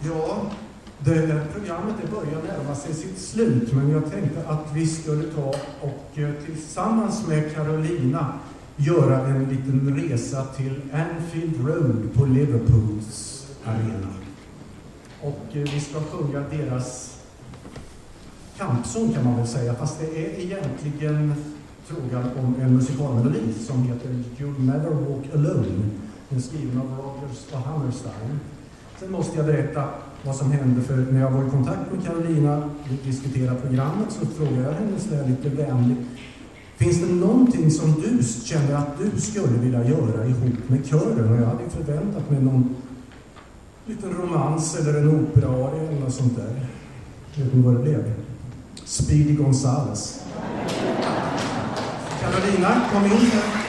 Ja, det här programmet börjar närma sig sitt slut, men jag tänkte att vi skulle ta och tillsammans med Carolina göra en liten resa till Anfield Road på Liverpools arena. Och vi ska sjunga deras kampsång kan man väl säga, fast det är egentligen frågan om en musikalmelodi som heter You'll Never Walk Alone, den skriven av Rodgers och Hammerstein. Sen måste jag berätta vad som hände, för när jag var i kontakt med Carolina och diskuterade programmet så frågade jag henne så där lite vänligt: finns det någonting som du känner att du skulle vilja göra ihop med kören? Och jag hade förväntat mig någon liten romans eller en opera eller något sånt där. Vet ni vad det blev? Speedy Gonzales. Carolina, kom in här.